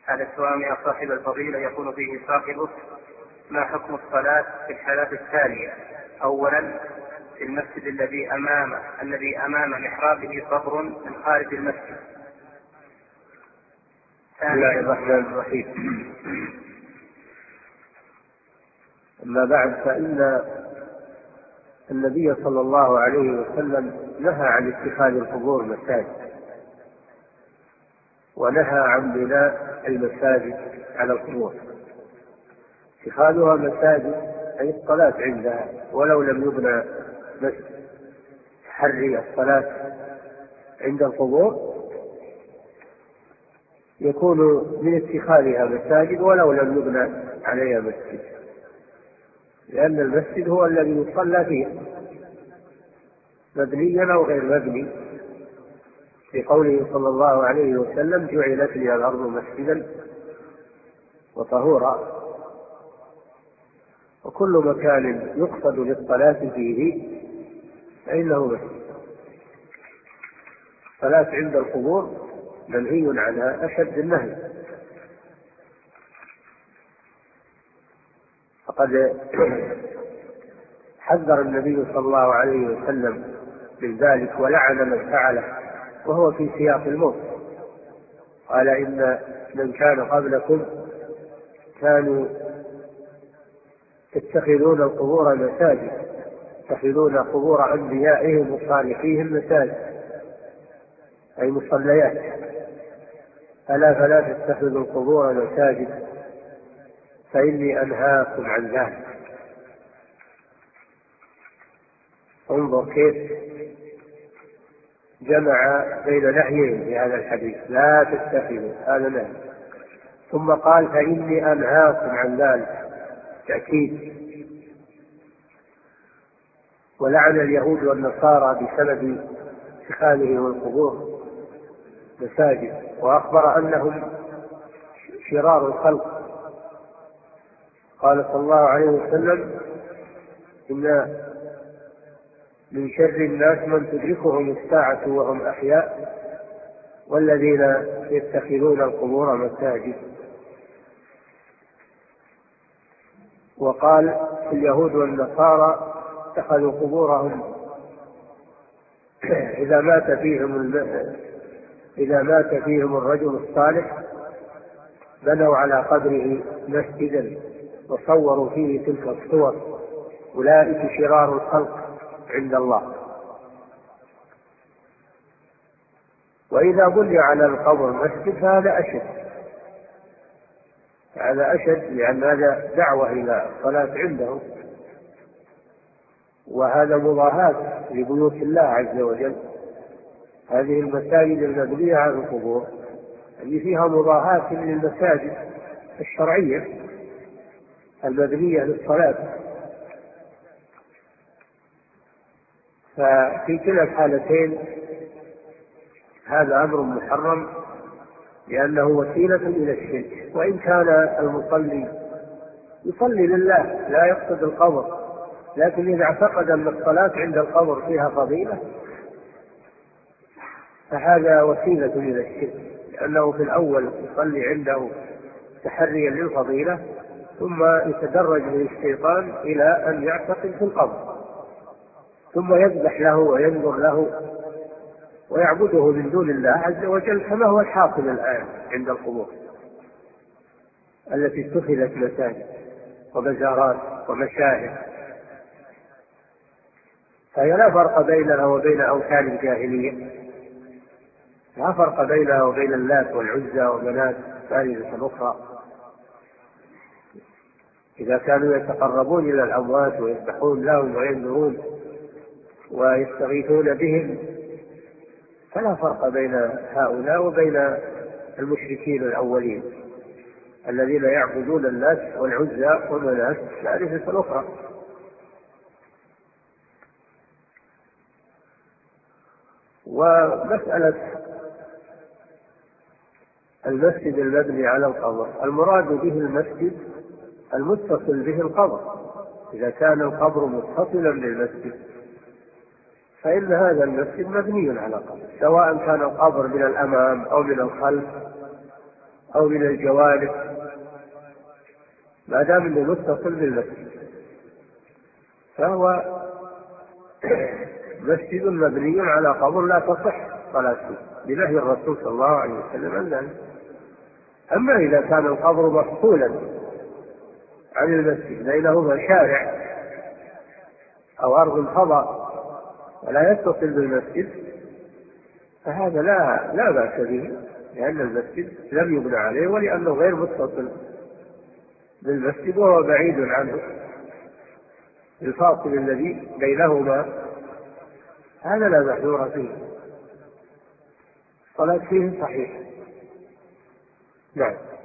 هذا السؤال يا صاحب الفضيلة يقول فيه صاحبه: ما حكم الصلاة في الحالات التالية؟ أولا، في المسجد الذي أمام محرابه قبر من خارج المسجد. بسم الله الرحمن الرحيم. أما بعد، فإن النبي صلى الله عليه وسلم نهى عن اتخاذ القبور مساجد، ونهى عن بناء المساجد على القبور. اتخاذها مساجد أي الصلاة عندها ولو لم يبنى مسجد، تحري الصلاة عند القبور يكون من اتخاذها مساجد ولو لم يبنى عليها مسجد، لأن المسجد هو الذي يصلى فيه مبنيا أو غير مبني، في قوله صلى الله عليه وسلم: جعلت لي الأرض مسجدا وطهورا. وكل مكان يقصد للصلاة فيه فإنه مسجد. الصلاة عند القبور منهي عنها أشد النهي، فقد حذر النبي صلى الله عليه وسلم من ذلك ولعن من فعله وهو في سياق الموت. قال: إن من كان قبلكم كانوا يتخذون القبور مساجد، يتخذون قبور أنبيائهم وصالحيهم مساجد أي مصليات، ألا فلا تتخذوا القبور مساجد فإني أنهاكم عن ذلك. انظر كيف جمع بين نهيين في هذا الحديث: لا تتخذوا، هذا نهي، ثم قال: فإني أنهاكم عن ذلك، تأكيد. ولعن اليهود والنصارى بسبب اتخاذهم القبور مساجد، وأخبر أنهم شرار الخلق. قال صلى الله عليه وسلم: إن من شر الناس من تدركهم الساعة وهم أحياء والذين يتخذون القبور مساجد. وقال: اليهود والنصارى اتخذوا قبورهم إذا مات فيهم الرجل الصالح بنوا على قبره مسجدا وصوروا فيه تلك الصور، أولئك شرار الخلق عند الله. وإذا بني على القبر مسجد فهذا أشد، لأن هذا دعوة إلى الصلاة عنده، وهذا مضاهاة لبيوت الله عز وجل. هذه المساجد المبنية على القبور اللي فيها مضاهاة للمساجد الشرعية المبنية للصلاة، ففي كلا الحالتين هذا أمر محرم، لأنه وسيلة إلى الشرك. وإن كان المصلي يصلي لله لا يقصد القبر، لكن إذا اعتقد أن الصلاة عند القبر فيها فضيلة فهذا وسيلة إلى الشرك، لأنه في الأول يصلي عنده تحريا للفضيلة، ثم يتدرج به الشيطان إلى أن يعتقد في القبر، ثم يذبح له وينظر له ويعبده من دون الله عز وجل، كما هو الحاصل الآن عند القبور التي اتخذت مساجد ومزارات ومشاهد. فهي لا فرق بينها وبين أوثان الجاهلية، لا فرق بينها وبين اللات والعزى ومنات الآلهة الأخرى. إذا كانوا يتقربون إلى الأموات ويذبحون لهم وينذرون ويستغيثون بهم فلا فرق بين هؤلاء وبين المشركين الأولين الذين يعبدون اللات والعزى ومنات الآلهة الأخرى. ومسألة المسجد المبني على القبر المراد به المسجد المتصل به القبر. إذا كان القبر متصلا بالمسجد فإن هذا المسجد مبني على القبر، سواء كان القبر من الأمام أو من الخلف أو من الجوانب، ما دام أنه متصل بالمسجد فهو مسجد مبني على قبر لا تصح الصلاة فيه بنهي الرسول صلى الله عليه وسلم عن ذلك. أما إذا كان القبر مفصولا عن المسجد بينهما شارع أو أرض فضاء ولا يتصل بالمسجد فهذا لا بأس به، لأن المسجد لم يبنى عليه ولأنه غير متصل بالمسجد وهو بعيد عنه، الفاصل الذي بينهما هذا لا محذور فيه، الصلاة فيه صحيحة. نعم.